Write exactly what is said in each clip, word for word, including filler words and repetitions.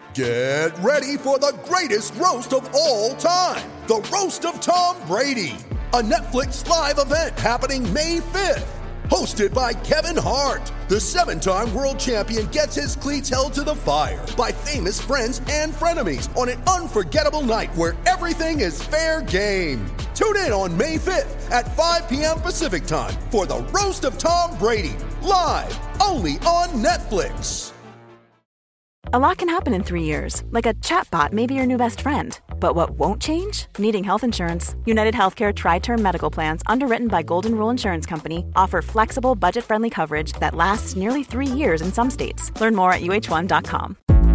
Get ready for the greatest roast of all time, the Roast of Tom Brady, a Netflix live event happening May fifth. Hosted by Kevin Hart, the seven-time world champion gets his cleats held to the fire by famous friends and frenemies on an unforgettable night where everything is fair game. Tune in on May fifth at five p.m. Pacific time for the Roast of Tom Brady, live only on Netflix. A lot can happen in three years, like a chatbot may be your new best friend. But what won't change? Needing health insurance. United Healthcare Tri-Term Medical Plans, underwritten by Golden Rule Insurance Company, offer flexible, budget-friendly coverage that lasts nearly three years in some states. Learn more at U H one dot com.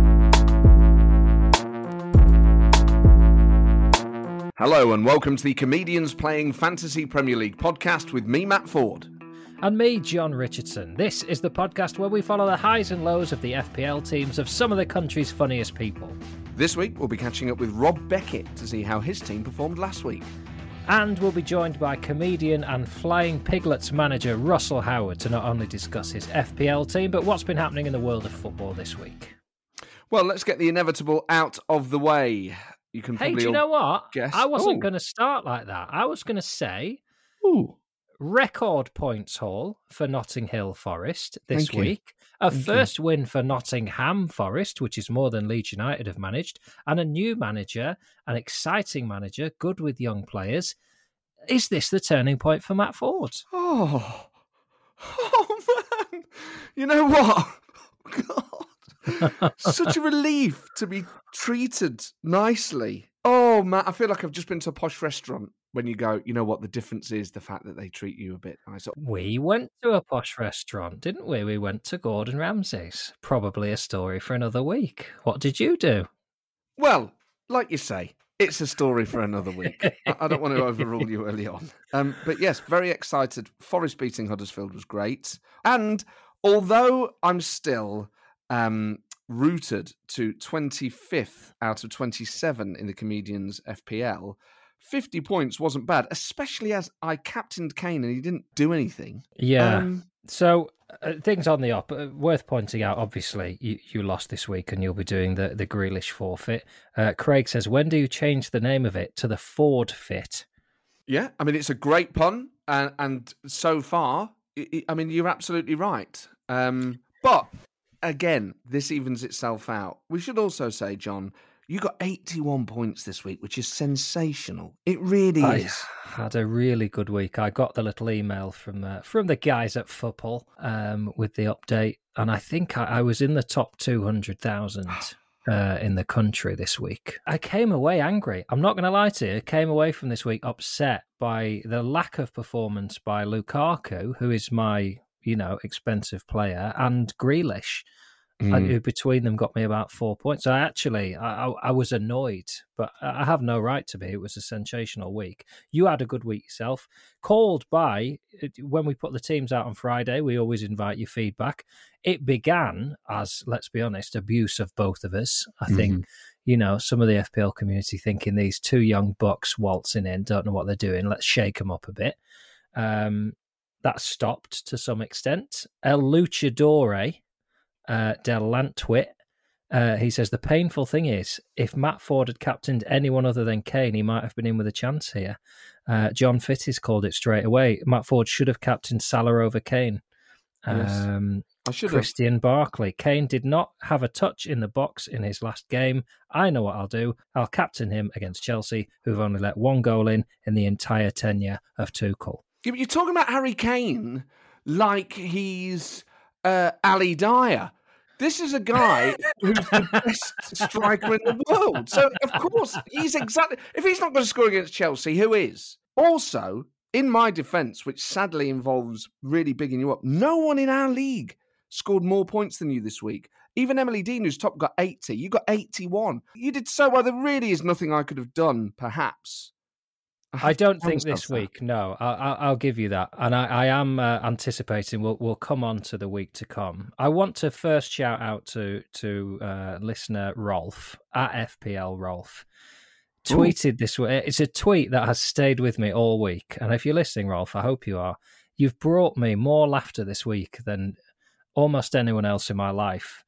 Hello and welcome to the Comedians Playing Fantasy Premier League podcast with me, Matt Ford. And me, John Richardson. This is the podcast where we follow the highs and lows of the F P L teams of some of the country's funniest people. This week, we'll be catching up with Rob Beckett to see how his team performed last week. And we'll be joined by comedian and Flying Piglets manager Russell Howard to not only discuss his F P L team, but what's been happening in the world of football this week. Well, let's get the inevitable out of the way. You can Hey, probably do you know what? guess. I wasn't Ooh. going to start like that. I was going to say... Ooh. Record points haul for Notting Hill Forest this Thank you. week. A Thank first win for Nottingham Forest, which is more than Leeds United have managed, and a new manager, an exciting manager, good with young players. Is this the turning point for Matt Ford? Oh. Oh, man. You know what? God. Such a relief to be treated nicely. Oh, Matt, I feel like I've just been to a posh restaurant. When you go, you know what, the difference is the fact that they treat you a bit nicer. We went to a posh restaurant, didn't we? We went to Gordon Ramsay's. Probably a story for another week. What did you do? Well, like you say, it's a story for another week. I, I don't want to overrule you early on. Um, but yes, very excited. Forest beating Huddersfield was great. And although I'm still um, rooted to twenty-fifth out of twenty-seven in the Comedians F P L, fifty points wasn't bad, especially as I captained Kane and he didn't do anything. Yeah. Um, so uh, things on the up. Uh, worth pointing out, obviously, you, you lost this week and you'll be doing the, the Grealish forfeit. Uh, Craig says, when do you change the name of it to the Ford Fit? yeah, I mean, it's a great pun. And, and so far, I, I mean, you're absolutely right. Um, but again, this evens itself out. We should also say, John, you got eighty-one points this week, which is sensational. It really I is. had a really good week. I got the little email from uh, from the guys at Football um, with the update, and I think I, I was in the top two hundred thousand uh, in the country this week. I came away angry. I'm not going to lie to you. I came away from this week upset by the lack of performance by Lukaku, who is my, you know, expensive player, and Grealish. Mm. Who between them got me about four points. So actually, I, I, I was annoyed, but I have no right to be. It was a sensational week. You had a good week yourself. Called by, when we put the teams out on Friday, we always invite your feedback. It began as, let's be honest, abuse of both of us. I mm-hmm. think, you know, some of the F P L community thinking these two young bucks waltzing in, don't know what they're doing. Let's shake them up a bit. Um, that stopped to some extent. El Luchadore, Uh, Del Lantwit, uh, he says, the painful thing is, if Matt Ford had captained anyone other than Kane, he might have been in with a chance here. Uh, John Fittis called it straight away. Matt Ford should have captained Salah over Kane. Um, I should Christian have. Barkley. Kane did not have a touch in the box in his last game. I know what I'll do. I'll captain him against Chelsea, who've only let one goal in in the entire tenure of Tuchel. You're talking about Harry Kane like he's... Uh, Ali Dyer. This is a guy who's the best striker in the world. So, of course, he's exactly... If he's not going to score against Chelsea, who is? Also, in my defence, which sadly involves really bigging you up, no one in our league scored more points than you this week. Even Emily Dean, who's top, got eighty. You got eighty-one. You did so well. There really is nothing I could have done, perhaps. I, I don't think this that. week, no. I'll, I'll give you that. And I, I am uh, anticipating we'll, we'll come on to the week to come. I want to first shout out to to uh, listener Rolf, at F P L Rolf. Tweeted Ooh. this way. It's a tweet that has stayed with me all week. And if you're listening, Rolf, I hope you are. You've brought me more laughter this week than almost anyone else in my life.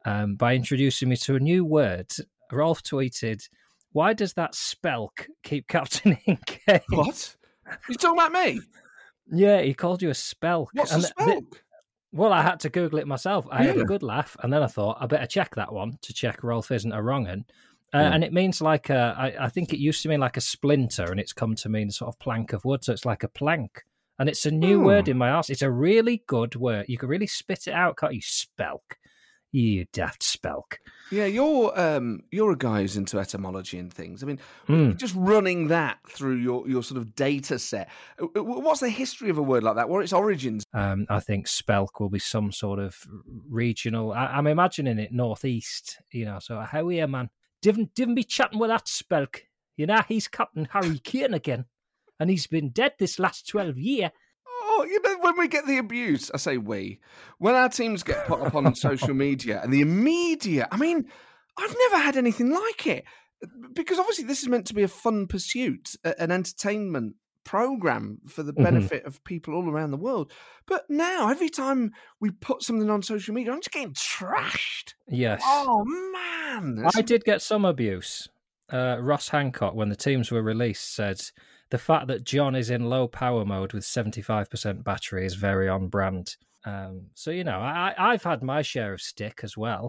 um, by introducing me to a new word. Rolf tweeted, "Why does that spelk keep captaining Kane?" What? You talking about me? Yeah, he called you a spelk. What's And a spelk? th- well, I had to Google it myself. I had Yeah. a good laugh, and then I thought I better check that one to check Rolf isn't a wrong un. Uh, Yeah. And it means like a, I, I think it used to mean like a splinter, and it's come to mean sort of plank of wood. So it's like a plank. And it's a new Hmm. word in my arse. It's a really good word. You can really spit it out, can't you? Spelk. You daft spelk. Yeah, you're um, you're a guy who's into etymology and things. I mean, Mm. just running that through your, your sort of data set. uh, What's the history of a word like that? What are its origins? Um, I think spelk will be some sort of regional. I, I'm imagining it northeast, you know. So how here, man? Didn't didn't be chatting with that spelk. You know, he's Captain Harry Kane again, and he's been dead this last twelve year. Oh, you know, when we get the abuse, I say we, when our teams get put up on social media and the immediate, I mean, I've never had anything like it. Because obviously this is meant to be a fun pursuit, a- an entertainment program for the Mhm. benefit of people all around the world. But now, every time we put something on social media, I'm just getting trashed. Yes. Oh, man. I did get some abuse. Uh, Ross Hancock, when the teams were released, said the fact that John is in low power mode with seventy-five percent battery is very on brand. Um, so, you know, I, I've had my share of stick as well.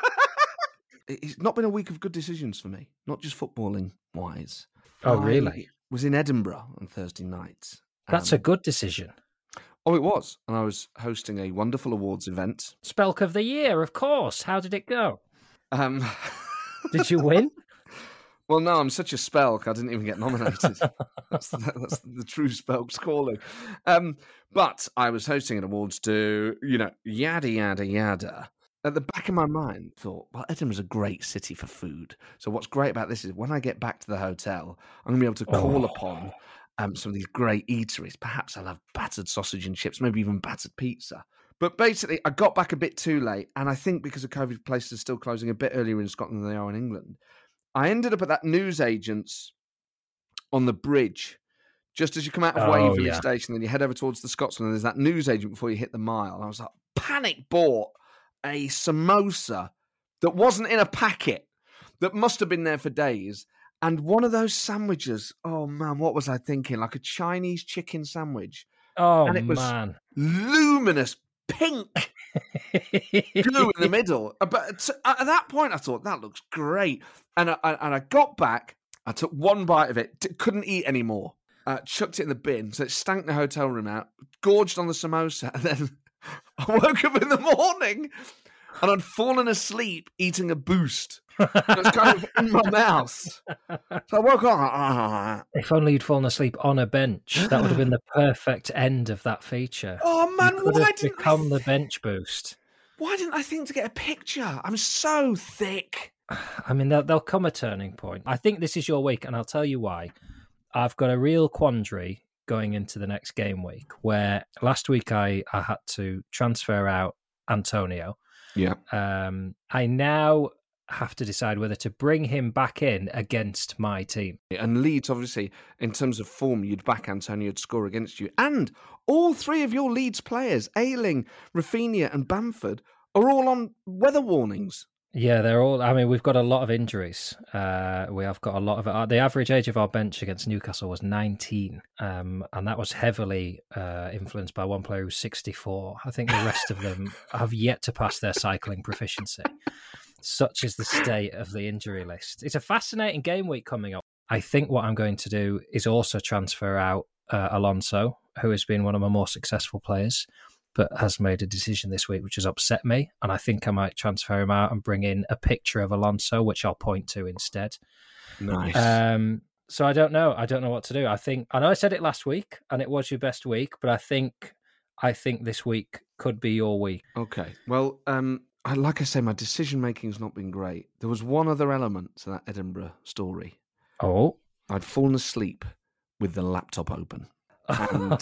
It's not been a week of good decisions for me, not just footballing wise. Oh, I really? was in Edinburgh on Thursday night. That's Um, a good decision. Oh, it was. And I was hosting a wonderful awards event. Spelk of the year, of course. How did it go? Um, Did you win? well, no, I'm such a spelk, I didn't even get nominated. that's, the, that's the true spelk's calling. Um, but I was hosting an awards do, you know, yada, yada, yada. At the back of my mind, thought, well, Edinburgh's a great city for food. So what's great about this is when I get back to the hotel, I'm going to be able to call Oh. upon um, some of these great eateries. Perhaps I'll have battered sausage and chips, maybe even battered pizza. But basically, I got back a bit too late. And I think because of COVID, places are still closing a bit earlier in Scotland than they are in England. I ended up at that newsagent's on the bridge. Just as you come out of Oh, Waverley yeah. Station, then you head over towards the Scotsman, and there's that newsagent before you hit the mile. And I was like, panic bought a samosa that wasn't in a packet, that must have been there for days. And one of those sandwiches, oh man, what was I thinking? Like a Chinese chicken sandwich. Oh, And it was- man. Luminous pink glue in the middle. Uh, But t- at that point, I thought, that looks great. And I, I- and I got back, I took one bite of it, t- couldn't eat anymore. Uh, chucked it in the bin, so it stank the hotel room out, gorged on the samosa, and then I woke up in the morning and I'd fallen asleep eating a Boost. It was kind of in my mouth. So I woke up, ah. If only you'd fallen asleep on a bench, that would have been the perfect end of that feature. Oh man, You could why have didn't become I the th- bench boost. why didn't I think to get a picture? I'm so thick. I mean, there'll, there'll come a turning point. I think this is your week, and I'll tell you why. I've got a real quandary going into the next game week, where last week I, I had to transfer out Antonio. Yeah. Um, I now have to decide whether to bring him back in against my team. And Leeds, obviously, in terms of form, you'd back Antonio to score against you. And all three of your Leeds players, Ayling, Rafinha and Bamford, are all on weather warnings. Yeah, they're all. I mean, we've got a lot of injuries. Uh, we have got a lot of. Uh, the average age of our bench against Newcastle was nineteen, um, and that was heavily uh, influenced by one player who's sixty-four. I think the rest of them have yet to pass their cycling proficiency. Such is the state of the injury list. It's a fascinating game week coming up. I think what I'm going to do is also transfer out uh, Alonso, who has been one of my more successful players, but has made a decision this week which has upset me. And I think I might transfer him out and bring in a picture of Alonso, which I'll point to instead. Nice. Um, so I don't know. I don't know what to do. I think I know I said it last week, and it was your best week, but I think I think this week could be your week. Okay. Well, um, I, like I say, my decision making's not been great. There was one other element to that Edinburgh story. Oh. I'd fallen asleep with the laptop open. And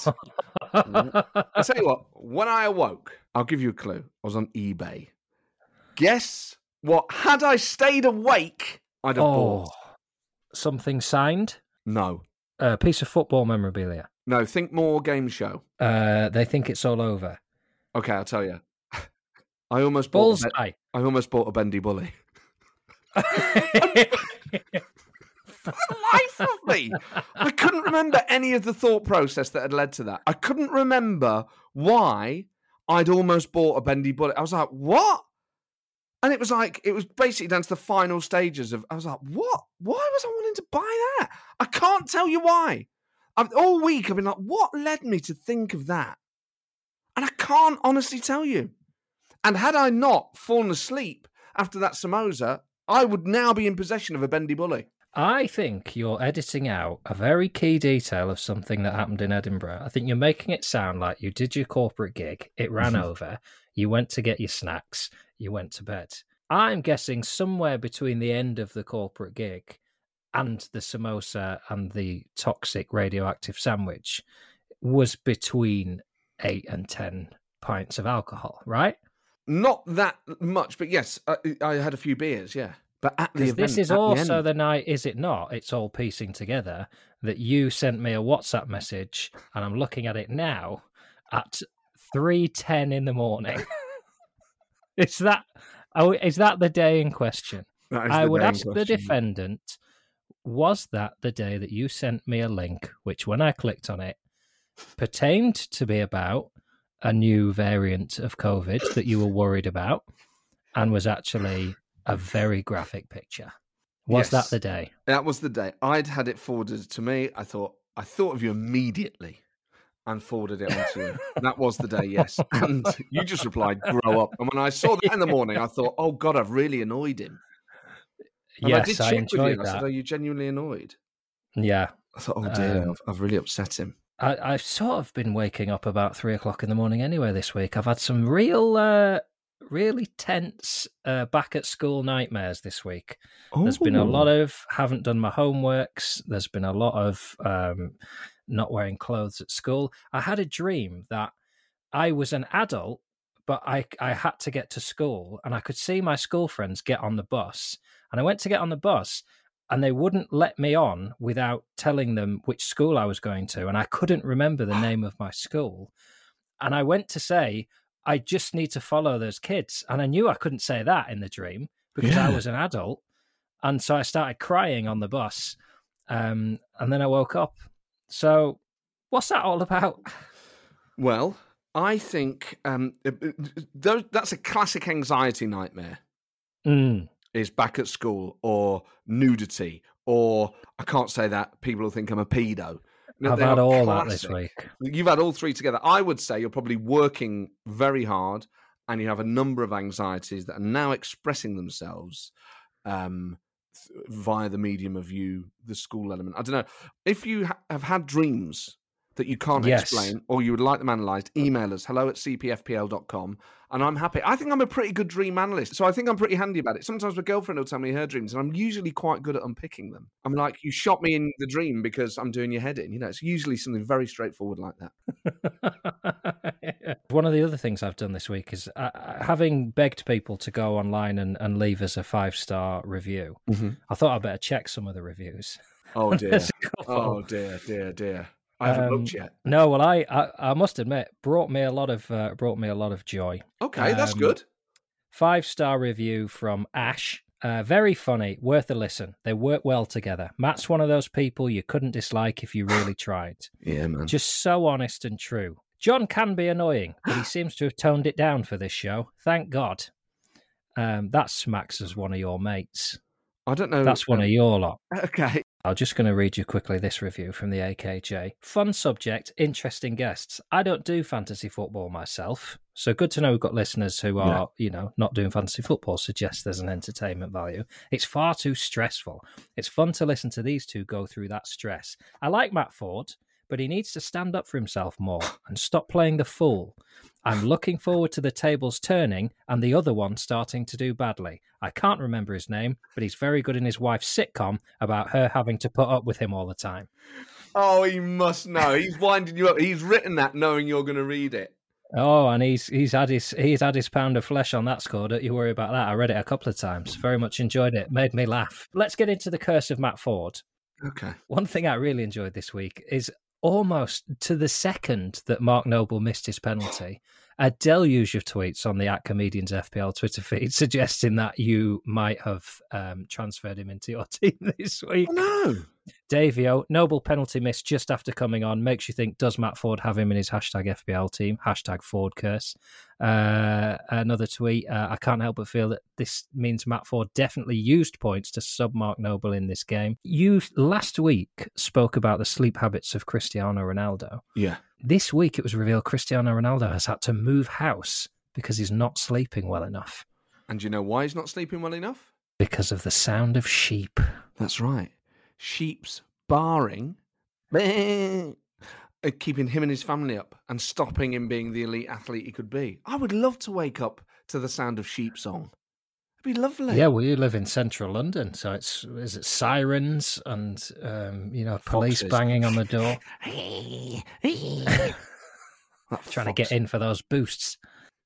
I tell you what, when I awoke, I'll give you a clue. I was on eBay. Guess what? Had I stayed awake, I'd have oh, bought. something signed? No. A piece of football memorabilia. No, think more game show. Uh, they think it's all over. Okay, I'll tell you. I almost bought. A, Bullseye. I almost bought a bendy bully. For the life of me, I couldn't remember any of the thought process that had led to that. I couldn't remember why I'd almost bought a bendy bullet. I was like, what? And it was like, it was basically down to the final stages of, I was like, what? Why was I wanting to buy that? I can't tell you why. I've, all week I've been like, what led me to think of that? And I can't honestly tell you. And had I not fallen asleep after that samosa, I would now be in possession of a bendy bully. I think you're editing out a very key detail of something that happened in Edinburgh. I think you're making it sound like you did your corporate gig, it ran over, you went to get your snacks, you went to bed. I'm guessing somewhere between the end of the corporate gig and the samosa and the toxic radioactive sandwich was between eight and ten pints of alcohol, right? Not that much, but yes, I, I had a few beers, yeah. But at the event, this is at also the, the night, is it not? It's all piecing together that you sent me a WhatsApp message, and I'm looking at it now at three ten in the morning. Is that oh, is that the day in question? I would ask the defendant, was that the day that you sent me a link, which when I clicked on it, pertained to be about a new variant of COVID that you were worried about, and was actually a very graphic picture? Was yes. that the day? That was the day. I'd had it forwarded to me. I thought I thought of you immediately and forwarded it on to you. That was the day, yes. And you just replied, grow up. And when I saw that in the morning, I thought, oh, God, I've really annoyed him. And yes, I did I check enjoyed with you. that. I said, are you genuinely annoyed? Yeah. I thought, oh, dear, Um, I've, I've really upset him. I, I've sort of been waking up about three o'clock in the morning anyway this week. I've had some real... Uh, really tense uh, back at school nightmares this week. Ooh. There's been a lot of haven't done my homeworks. There's been a lot of um, not wearing clothes at school. I had a dream that I was an adult, but I, I had to get to school, and I could see my school friends get on the bus. And I went to get on the bus, and they wouldn't let me on without telling them which school I was going to. And I couldn't remember the name of my school. And I went to say, I just need to follow those kids. And I knew I couldn't say that in the dream because yeah. I was an adult. And so I started crying on the bus. Um, and then I woke up. So what's that all about? Well, I think um, that's a classic anxiety nightmare. Mm. Is back at school or nudity or I can't say that. People will think I'm a pedo. No, I've had all classic. That this week. You've had all three together. I would say you're probably working very hard and you have a number of anxieties that are now expressing themselves um, th- via the medium of you, the school element. I don't know. If you ha- have had dreams that you can't yes. explain or you would like them analysed, email us, hello at c p f p l dot com. And I'm happy. I think I'm a pretty good dream analyst, so I think I'm pretty handy about it. Sometimes my girlfriend will tell me her dreams, and I'm usually quite good at unpicking them. I'm like, you shot me in the dream because I'm doing your head in. You know, it's usually something very straightforward like that. One of the other things I've done this week is uh, having begged people to go online and, and leave us a five-star review. Mm-hmm. I thought I'd better check some of the reviews. Oh, dear. oh, dear, dear, dear. I haven't um, looked yet. No, well, I, I, I must admit, brought me a lot of uh, brought me a lot of joy. Okay, that's um, good. Five star review from Ash. Uh, very funny, worth a listen. They work well together. Matt's one of those people you couldn't dislike if you really tried. Yeah, man. Just so honest and true. John can be annoying, but he seems to have toned it down for this show. Thank God. Um, that smacks as one of your mates. I don't know. That's one um, of your lot. Okay. I'm just going to read you quickly this review from the A K J. Fun subject, interesting guests. I don't do fantasy football myself, so good to know we've got listeners who are, yeah. you know, not doing fantasy football, suggests there's an entertainment value. It's far too stressful. It's fun to listen to these two go through that stress. I like Matt Ford, but he needs to stand up for himself more and stop playing the fool. I'm looking forward to the tables turning and the other one starting to do badly. I can't remember his name, but he's very good in his wife's sitcom about her having to put up with him all the time. Oh, he must know. He's winding you up. He's written that knowing you're going to read it. Oh, and he's he's had his he's had his pound of flesh on that score. Don't you worry about that. I read it a couple of times. Very much enjoyed it. Made me laugh. Let's get into the curse of Matt Ford. Okay. One thing I really enjoyed this week is almost to the second that Mark Noble missed his penalty, a deluge of tweets on the at Comedians F P L Twitter feed suggesting that you might have um, transferred him into your team this week. Oh, no. Davio, noble penalty miss just after coming on. Makes you think, does Matt Ford have him in his hashtag F P L team? Hashtag Ford curse. Uh, another tweet, uh, I can't help but feel that this means Matt Ford definitely used points to sub Mark Noble in this game. You last week spoke about the sleep habits of Cristiano Ronaldo. Yeah. This week it was revealed Cristiano Ronaldo has had to move house because he's not sleeping well enough. And do you know why he's not sleeping well enough? Because of the sound of sheep. That's right. Sheep's barring, keeping him and his family up and stopping him being the elite athlete he could be. I would love to wake up to the sound of sheep song. It'd be lovely. Yeah, we live in central London, so it's is it sirens and um, you know police Foxes. banging on the door, That trying to fox. get in for those boosts.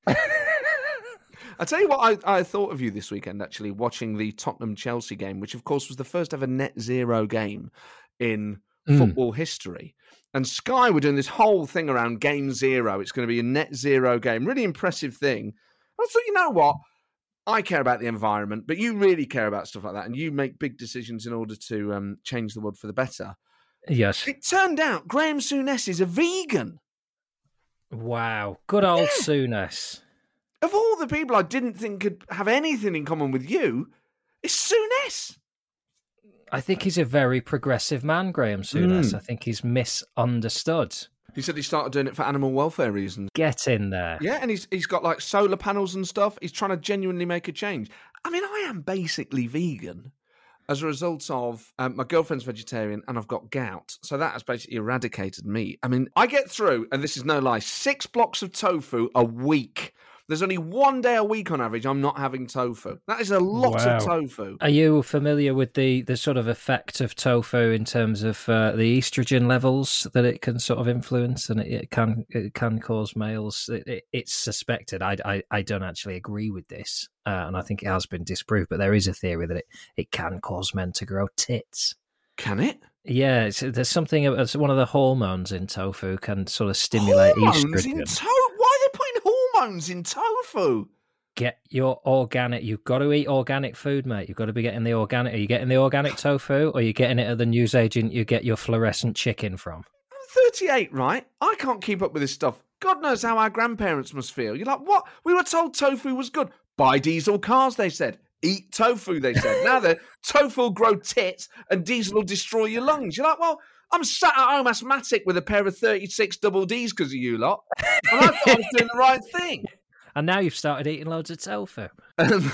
I tell you what I, I thought of you this weekend, actually, watching the Tottenham-Chelsea game, which, of course, was the first ever net zero game in Mm. football history. And Sky were doing this whole thing around game zero. It's going to be a net zero game. Really impressive thing. I thought, you know what? I care about the environment, but you really care about stuff like that, and you make big decisions in order to um, change the world for the better. Yes. It turned out Graham Souness is a vegan. Wow. Good old Yeah. Souness. Of all the people I didn't think could have anything in common with you, it's Souness. I think he's a very progressive man, Graham Souness. Mm. I think he's misunderstood. He said he started doing it for animal welfare reasons. Get in there. Yeah, and he's he's got like solar panels and stuff. He's trying to genuinely make a change. I mean, I am basically vegan as a result of um, my girlfriend's vegetarian and I've got gout. So that has basically eradicated meat. I mean, I get through, and this is no lie, six blocks of tofu a week. There's only one day a week on average I'm not having tofu. That is a lot Wow. of tofu. Are you familiar with the, the sort of effect of tofu in terms of uh, the estrogen levels that it can sort of influence, and it, it can it can cause males? It, it, it's suspected. I, I, I don't actually agree with this, uh, and I think it has been disproved. But there is a theory that it, it can cause men to grow tits. Can it? Yeah, it's, there's something. It's one of the hormones in tofu can sort of stimulate Hormones estrogen. in tofu? Why are they putting hormones in tofu? Get your organic. You've got to eat organic food, mate. You've got to be getting the organic. Are you getting the organic tofu, or are you getting it at the newsagent you get your fluorescent chicken from? I'm thirty-eight, right? I can't keep up with this stuff. God knows how our grandparents must feel. You're like, what? We were told tofu was good. Buy diesel cars, they said. Eat tofu, they said. Now the tofu will grow tits and diesel will destroy your lungs. You're like, well, I'm sat at home asthmatic with a pair of thirty-six double Ds because of you lot. And I thought I was doing the right thing. And now you've started eating loads of tofu. Um,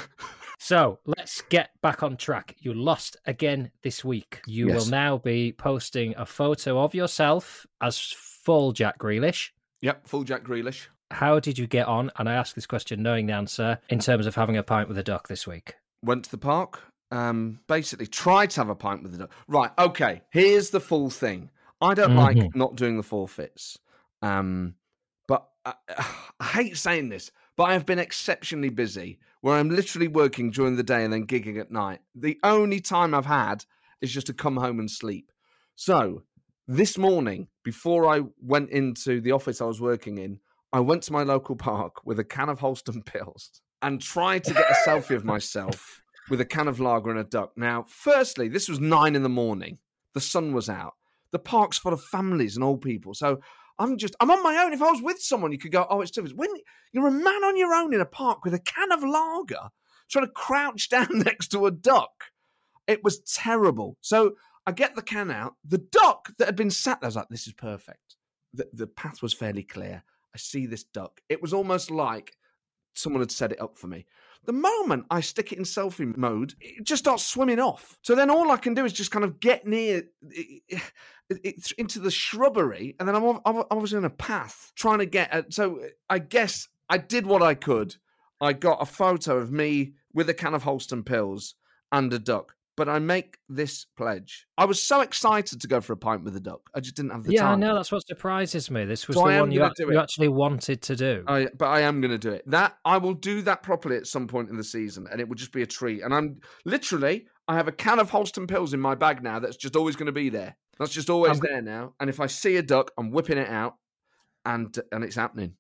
So let's get back on track. You lost again this week. You Yes. will now be posting a photo of yourself as full Jack Grealish. yep, full Jack Grealish. How did you get on? And I ask this question knowing the answer in terms of having a pint with a duck this week. Went to the park. Um, basically, tried to have a pint with the dog. Right, okay, here's the full thing. I don't Mhm. like not doing the forfeits. Um, but I, I hate saying this, but I have been exceptionally busy where I'm literally working during the day and then gigging at night. The only time I've had is just to come home and sleep. So this morning, before I went into the office I was working in, I went to my local park with a can of Holston pills and tried to get a selfie of myself with a can of lager and a duck. Now, firstly, this was nine in the morning. The sun was out. The park's full of families and old people. So I'm just, I'm on my own. If I was with someone, you could go, oh, it's different. When you're a man on your own in a park with a can of lager, trying to crouch down next to a duck, it was terrible. So I get the can out. The duck that had been sat there, I was like, this is perfect. The, the path was fairly clear. I see this duck. It was almost like someone had set it up for me. The moment I stick it in selfie mode, it just starts swimming off. So then all I can do is just kind of get near it, it, it, into the shrubbery, and then I'm, I'm obviously on a path trying to get at, so I guess I did what I could. I got a photo of me with a can of Holston pills and a duck. But I make this pledge. I was so excited to go for a pint with a duck. I just didn't have the yeah, time. I know. That's what surprises me. This was So I the am one you, gonna act- do you it. actually wanted to do. I, but I am going to do it. That I will do that properly at some point in the season, and it will just be a treat. And I'm literally, I have a can of Holston pills in my bag now. That's just always going to be there. That's just always I'm- there now. And if I see a duck, I'm whipping it out, and and it's happening.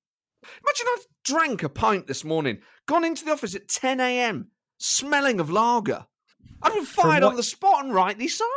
Imagine I drank a pint this morning, gone into the office at ten a.m, smelling of lager. I'd been fired what... on the spot, and rightly so.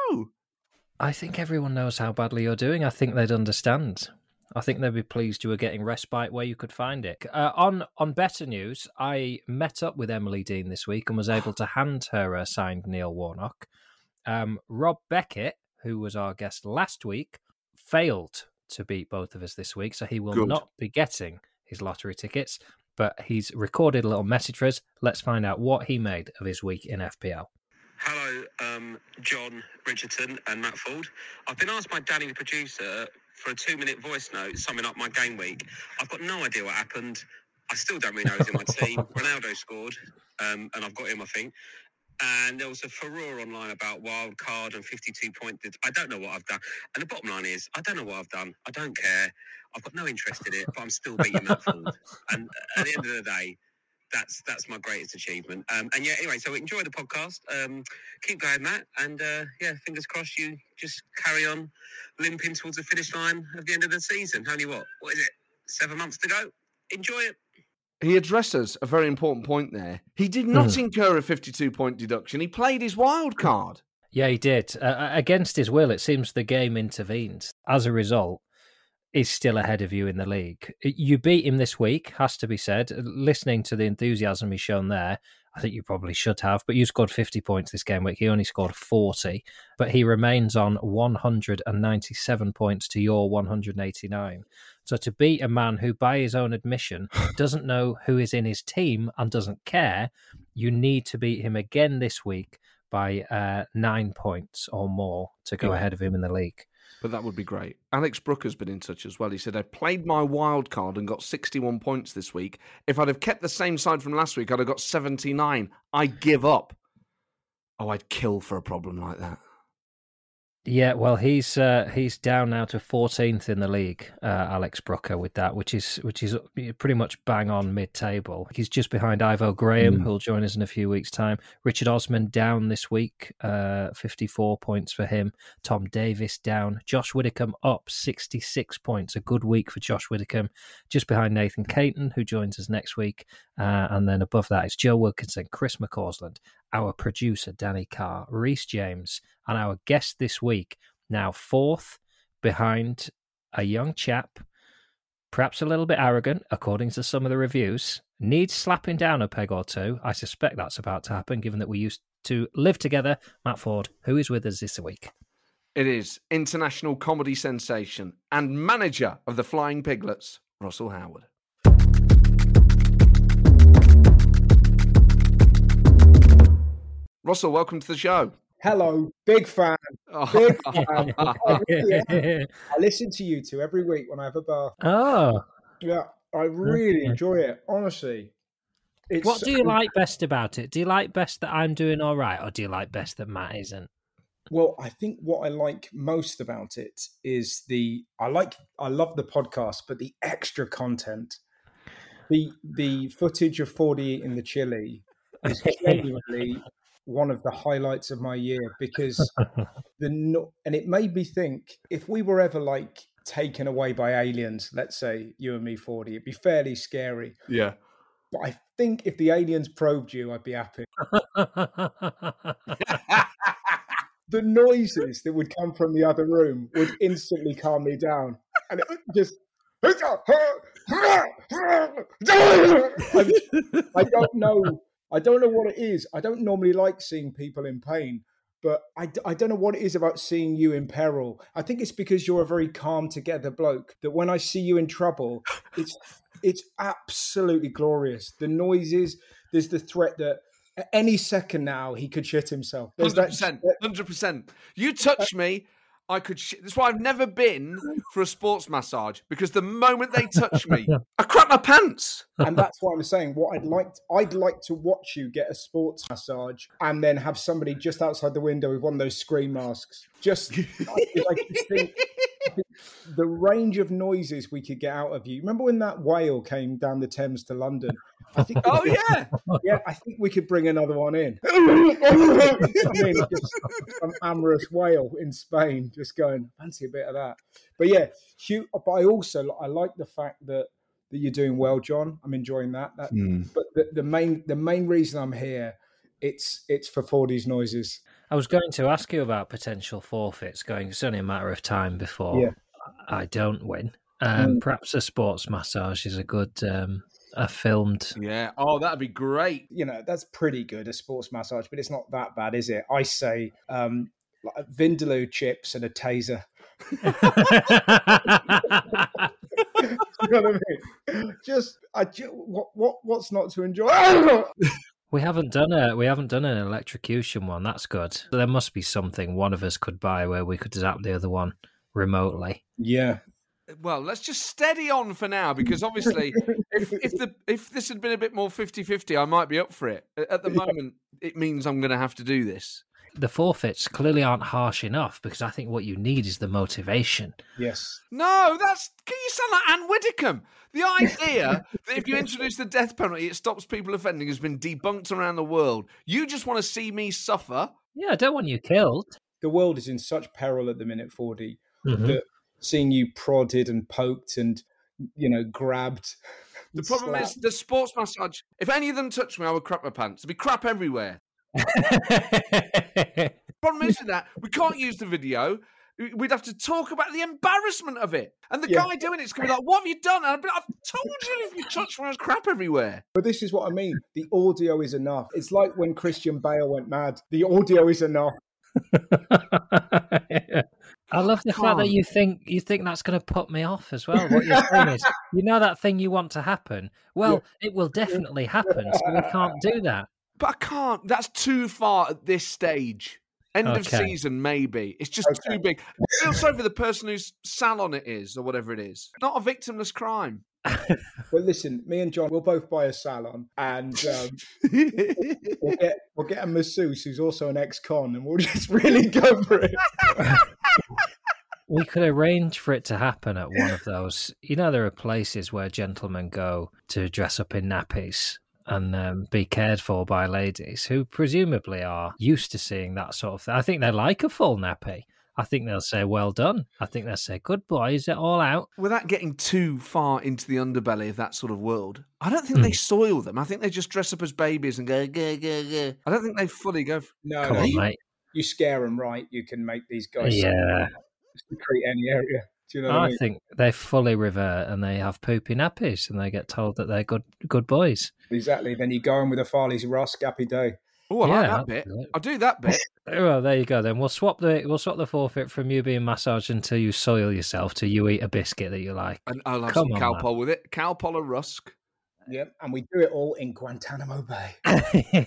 I think everyone knows how badly you're doing. I think they'd understand. I think they'd be pleased you were getting respite where you could find it. Uh, on on Better News, I met up with Emily Dean this week and was able to hand her a signed Neil Warnock. Um, Rob Beckett, who was our guest last week, failed to beat both of us this week, so he will Good. not be getting his lottery tickets, but he's recorded a little message for us. Let's find out what he made of his week in F P L. Hello, um, John Richardson and Matt Ford. I've been asked by Danny, the producer, for a two-minute voice note summing up my game week. I've got no idea what happened. I still don't really know who's in my team. Ronaldo scored, um, and I've got him, I think. And there was a furore online about wild card and fifty-two point. I don't know what I've done. And the bottom line is, I don't know what I've done. I don't care. I've got no interest in it, but I'm still beating Matt Ford. And at the end of the day, that's that's my greatest achievement. Um, and yeah, anyway, so enjoy the podcast. Um, keep going, Matt. And uh, yeah, fingers crossed you just carry on limping towards the finish line at the end of the season. Only what? What is it? Seven months to go? Enjoy it. He addresses a very important point there. He did not mm. incur a fifty-two point deduction. He played his wild card. Yeah, he did. Uh, against his will, it seems the game intervened. As a result, he's still ahead of you in the league. You beat him this week, has to be said. Listening to the enthusiasm he's shown there, I think you probably should have, but you scored fifty points this game week. He only scored forty, but he remains on one hundred ninety-seven points to your one hundred eighty-nine. So to beat a man who, by his own admission, doesn't know who is in his team and doesn't care, you need to beat him again this week by uh, nine points or more to go yeah. ahead of him in the league. But that would be great. Alex Brooker's been in touch as well. He said, I played my wild card and got sixty-one points this week. If I'd have kept the same side from last week, I'd have got seventy-nine. I give up. Oh, I'd kill for a problem like that. Yeah, well, he's uh, he's down now to fourteenth in the league, uh, Alex Brooker, with that, which is which is pretty much bang on mid-table. He's just behind Ivo Graham, mm. who'll join us in a few weeks' time. Richard Osman down this week, uh, fifty-four points for him. Tom Davis down. Josh Widdicombe up, sixty-six points. A good week for Josh Widdicombe. Just behind Nathan Caton, who joins us next week. Uh, and then above that is Joe Wilkinson, Chris McCausland, our producer, Danny Carr, Reece James, and our guest this week, now fourth behind a young chap, perhaps a little bit arrogant, according to some of the reviews, needs slapping down a peg or two. I suspect that's about to happen, given that we used to live together. Matt Ford, who is with us this week? It is international comedy sensation and manager of the Flying Piglets, Russell Howard. Russell, welcome to the show. Hello, big fan. Big fan. I, really I listen to you two every week when I have a bath. Oh. Yeah, I really enjoy it, honestly. It's, what do you like best about it? Do you like best that I'm doing all right, or do you like best that Matt isn't? Well, I think what I like most about it is the, I like, I love the podcast, but the extra content. The, the footage of forty eating the chili is genuinely one of the highlights of my year, because the no- and it made me think, if we were ever like taken away by aliens, let's say you and me, forty, it'd be fairly scary. Yeah. But I think if the aliens probed you, I'd be happy. The noises that would come from the other room would instantly calm me down. And it just... I don't know. I don't know what it is. I don't normally like seeing people in pain, but I, I don't know what it is about seeing you in peril. I think it's because you're a very calm together bloke, that when I see you in trouble, it's it's absolutely glorious. The noises, there's the threat that at any second now he could shit himself. There's one hundred percent. That, one hundred percent. You touch me, I could shit. That's why I've never been for a sports massage, because the moment they touch me, I crap my pants. And that's why I'm saying, what I'd like, to, I'd like to watch you get a sports massage and then have somebody just outside the window with one of those screen masks. Just, I, I just think the range of noises we could get out of you. Remember when that whale came down the Thames to London? I think oh could, yeah, yeah. I think we could bring another one in. I mean, just some amorous whale in Spain, just going, fancy a bit of that. But yeah, Hugh, but I also I like the fact that that you're doing well, John. I'm enjoying that. that Mm. But the, the main the main reason I'm here, it's it's for Fordy's noises. I was going to ask you about potential forfeits going. It's only a matter of time before Yeah. I don't win. Um, Mm. Perhaps a sports massage is a good, um, a filmed. Yeah. Oh, that'd be great. You know, that's pretty good, a sports massage, but it's not that bad, is it? I say um, like Vindaloo chips and a taser. You know what I mean? Just, I, ju- what, what, what's not to enjoy? We haven't done a we haven't done an electrocution one. That's good. There must be something one of us could buy where we could zap the other one remotely. Yeah. Well, let's just steady on for now, because obviously, if if the if this had been a bit more fifty-fifty, I might be up for it. At the moment, it means I'm going to have to do this. The forfeits clearly aren't harsh enough, because I think what you need is the motivation. Yes. No, that's. Can you sound like Anne Widdecombe? The idea that if you introduce the death penalty, it stops people offending has been debunked around the world. You just want to see me suffer. Yeah, I don't want you killed. The world is in such peril at the minute, Fordy, Mhm. that seeing you prodded and poked and, you know, grabbed. The problem is the sports massage. If any of them touch me, I would crap my pants. There'd be crap everywhere. Problem is with that, we can't use the video. We'd have to talk about the embarrassment of it. And the Yeah. guy doing it's going to be like, what have you done? And I'd be like, I've told you if you touch me, there's crap everywhere. But this is what I mean. The audio is enough. It's like when Christian Bale went mad. The audio is enough. I love the fact can't. that you think you think that's going to put me off as well. What you're saying is, you know that thing you want to happen. Well, it will definitely happen, so we can't do that. But I can't. That's too far at this stage. End of Okay. season, maybe. It's just Okay. too big. I feel sorry for the person whose salon it is, or whatever it is. Not a victimless crime. But listen, me and John, we'll both buy a salon, and um, we'll get we'll get a masseuse who's also an ex-con, and we'll just really go for it. We could arrange for it to happen at one of those. You know, there are places where gentlemen go to dress up in nappies and um, be cared for by ladies who presumably are used to seeing that sort of thing. I think they like a full nappy. I think they'll say, well done. I think they'll say, good boy, is it all out? Without getting too far into the underbelly of that sort of world, I don't think they soil them. I think they just dress up as babies and go, go, go, go. I don't think they fully go. For... No, Come no, on, you, mate. you scare them right. You can make these guys Yeah. create any area. Do you know what I I mean? think they fully revert and they have poopy nappies and they get told that they're good good boys. Exactly. Then you go in with a Farley's Rusk, happy day. Oh, I Yeah, like that bit. absolutely. I'll do that bit. Well, there you go. Then we'll swap the we'll swap the forfeit from you being massaged until you soil yourself to you eat a biscuit that you like. And I'll have Come some on, cowpole with it. Cowpole or rusk. Yep. And we do it all in Guantanamo Bay.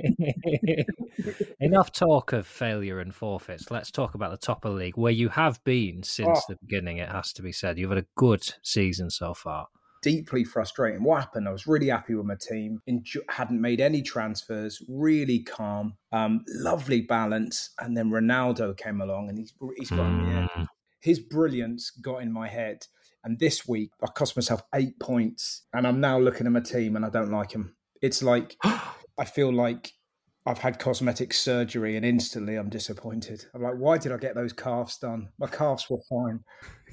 Enough talk of failure and forfeits. Let's talk about the top of the league, where you have been since Oh. the beginning. It has to be said, you've had a good season so far. Deeply frustrating. What happened? I was really happy with my team. Enjo- hadn't made any transfers. Really calm. Um, lovely balance. And then Ronaldo came along, and he's he's got in the end. Mm. His brilliance got in my head. And this week, I cost myself eight points. And I'm now looking at my team, and I don't like him. It's like I feel like I've had cosmetic surgery, and instantly I'm disappointed. I'm like, why did I get those calves done? My calves were fine.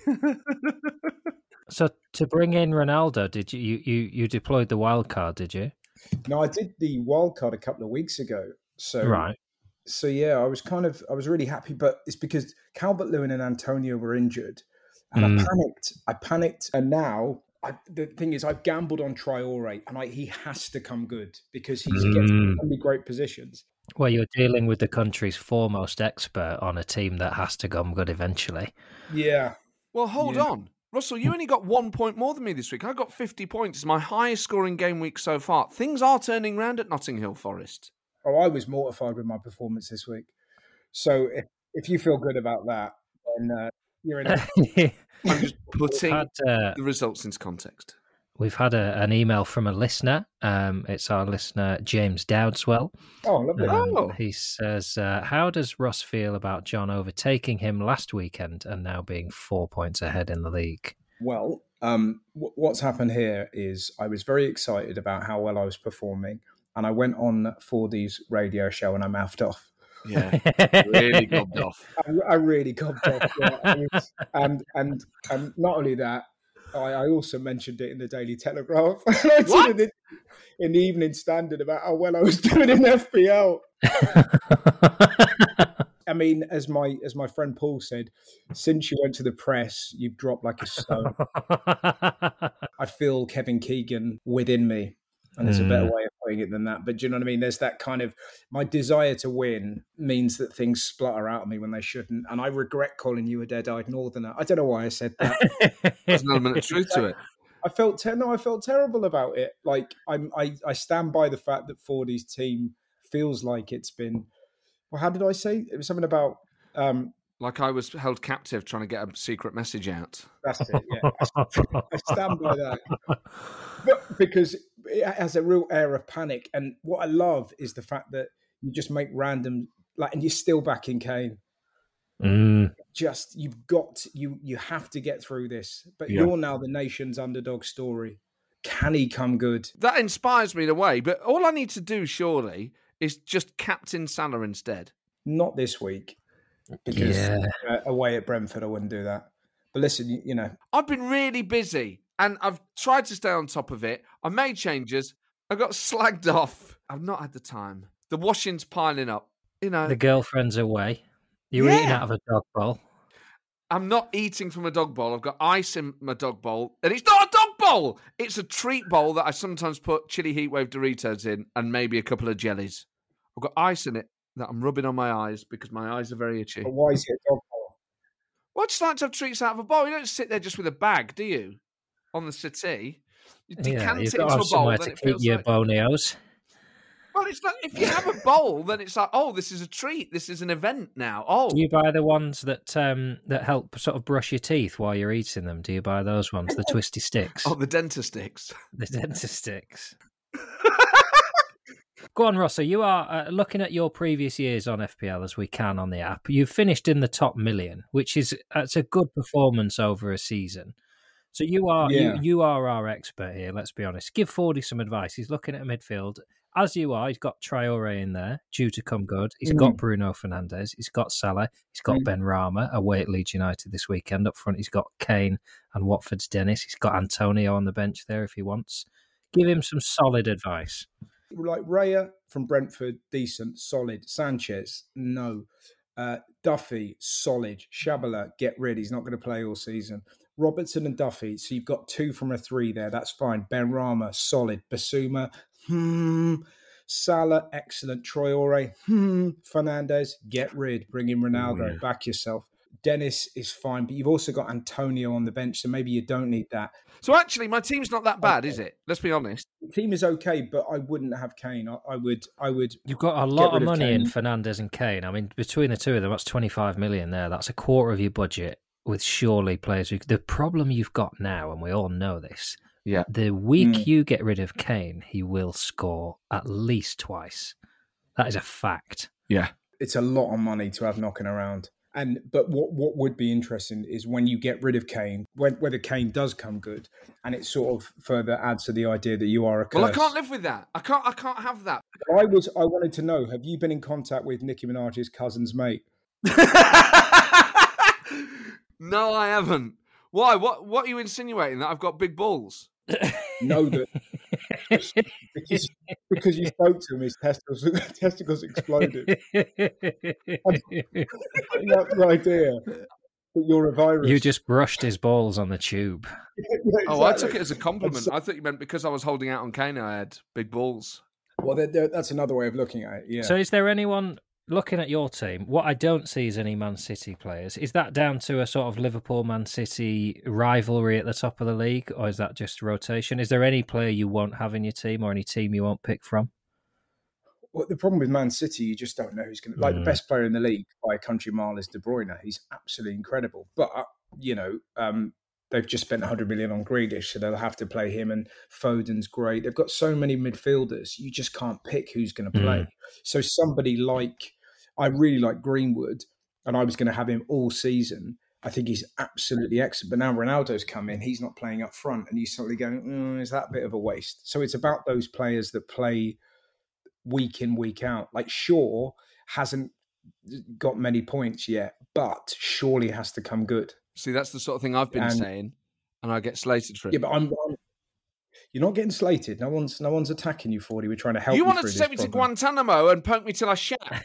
So to bring in Ronaldo, did you, you you you deployed the wild card? Did you? No, I did the wild card a couple of weeks ago. So Right. So yeah, I was kind of I was really happy, but it's because Calvert-Lewin and Antonio were injured, and Mm. I panicked. I panicked, and now I, the thing is, I've gambled on Traore, and I, he has to come good because he's getting Mm. really great positions. Well, you're dealing with the country's foremost expert on a team that has to come good eventually. Yeah, Well, hold Yeah. on. Russell, you only got one point more than me this week. I got fifty points. It's my highest scoring game week so far. Things are turning round at Notting Hill Forest. oh, I was mortified with my performance this week. So if if you feel good about that, then uh, you're in. A- I'm just putting Had, uh, the results into context. We've had a, an email from a listener. Um, it's our listener, James Dowdswell. oh, lovely. Um, Oh. He says, uh, how does Russ feel about John overtaking him last weekend and now being four points ahead in the league? Well, um, w- what's happened here is I was very excited about how well I was performing, and I went on Fordy's radio show and I mouthed off. Yeah, really gobbed off. I, I really gobbed off, yeah. I was- and and and not only that, I, I also mentioned it in the Daily Telegraph. I What? did it in the Evening Standard about how well I was doing in F P L. I mean, as my as my friend Paul said, since you went to the press, you've dropped like a stone. I feel Kevin Keegan within me, and there's mm. a better way of putting it than that. But do you know what I mean? There's that kind of, my desire to win means that things splutter out of me when they shouldn't, and I regret calling you a dead-eyed northerner. I don't know why I said that. There's an element of truth to it. I felt ter- no, I felt terrible about it. Like I'm, I, I stand by the fact that Fordy's team feels like it's been. Well, how did I say? It was something about... Um, like I was held captive trying to get a secret message out. That's it, yeah. I stand by that. But because it has a real air of panic. And what I love is the fact that you just make random... like, and you're still back in Kane. Mm. Just, you've got... You you have to get through this. But yeah. you're now the nation's underdog story. Can he come good? That inspires me in a way. But all I need to do, surely... is just captain Salah instead. Not this week, because yeah. uh, away at Brentford, I wouldn't do that. But listen, you, you know. I've been really busy, and I've tried to stay on top of it. I made changes. I got slagged off. I've not had the time. The washing's piling up. You know, the girlfriend's away. You're yeah. eating out of a dog bowl. I'm not eating from a dog bowl. I've got ice in my dog bowl, and it's not a dog bowl. It's a treat bowl that I sometimes put chili heatwave Doritos in and maybe a couple of jellies. I've got ice in it that I'm rubbing on my eyes because my eyes are very itchy. But why is it a dog bowl? Well, I just like to have treats out of a bowl. You don't sit there just with a bag, do you? On the settee. You decant yeah, you've it got into to have a bowl. somewhere Then to it keep feels your like... bonios. Well, it's like if you have a bowl, then it's like, oh, this is a treat. This is an event now. Oh, do you buy the ones that um, that help sort of brush your teeth while you're eating them? Do you buy those ones, the twisty sticks? Oh, the dentist sticks. The dentist sticks. Go on, Rossa. You are uh, looking at your previous years on F P L as we can on the app. You've finished in the top million, which is it's a good performance over a season. So you are yeah. you, you are our expert here. Let's be honest. Give Fordy some advice. He's looking at a midfield. As you are, he's got Traore in there, due to come good. He's mm. got Bruno Fernandes. He's got Salah. He's got mm. Ben Rama away at Leeds United this weekend. Up front, he's got Kane and Watford's Dennis. He's got Antonio on the bench there if he wants. Give him some solid advice. Like Raya from Brentford, decent, solid. Sanchez, no. Uh, Duffy, solid. Shabala, get rid. He's not going to play all season. Robertson and Duffy, so you've got two from a three there. That's fine. Ben Rama, solid. Basuma, hmm. Salah, excellent. Traore, hmm. Fernandes, get rid. Bring in Ronaldo. Oh, yeah. Back yourself. Dennis is fine, but you've also got Antonio on the bench, so maybe you don't need that. So actually, my team's not that bad, okay. is it? Let's be honest. The team is okay, but I wouldn't have Kane. I, I would. I would. You've got a lot of money of in Fernandes and Kane. I mean, between the two of them, that's twenty-five million there. That's a quarter of your budget with surely players. Who, the problem you've got now, and we all know this. Yeah. The week mm. you get rid of Kane, he will score at least twice. That is a fact. Yeah. It's a lot of money to have knocking around. And but what, what would be interesting is when you get rid of Kane, when, whether Kane does come good, and it sort of further adds to the idea that you are a curse. Well, I can't live with that. I can't. I can't have that. I was. I wanted to know: have you been in contact with Nicki Minaj's cousin's mate? No, I haven't. Why? What? What are you insinuating? That I've got big balls? No, that because, because you spoke to him, his testicles, testicles exploded. That's the idea that you're a virus. You just brushed his balls on the tube. Yeah, exactly. Oh, I took it as a compliment. So, I thought you meant because I was holding out on Kane, I had big balls. Well, they're, they're, that's another way of looking at it. Yeah. So, is there anyone? Looking at your team, what I don't see is any Man City players. Is that down to a sort of Liverpool-Man City rivalry at the top of the league, or is that just rotation? Is there any player you won't have in your team or any team you won't pick from? Well, the problem with Man City, you just don't know who's going to... Like, mm. the best player in the league by a country mile is De Bruyne. He's absolutely incredible. But, you know, um, they've just spent one hundred million on Grealish, so they'll have to play him, and Foden's great. They've got so many midfielders, you just can't pick who's going to play. Mm. So somebody like... I really like Greenwood, and I was going to have him all season. I think he's absolutely excellent. But now Ronaldo's come in, he's not playing up front, and you're suddenly going, mm, is that a bit of a waste? So it's about those players that play week in, week out. Like Shaw hasn't got many points yet, but surely has to come good. See, that's the sort of thing I've been and, saying. and I get slated for it. Yeah, but I'm, I'm you're not getting slated. No one's no one's attacking you, Fordy. We're trying to help you. You wanted through to take this me to problem. Guantanamo and poke me till I shat.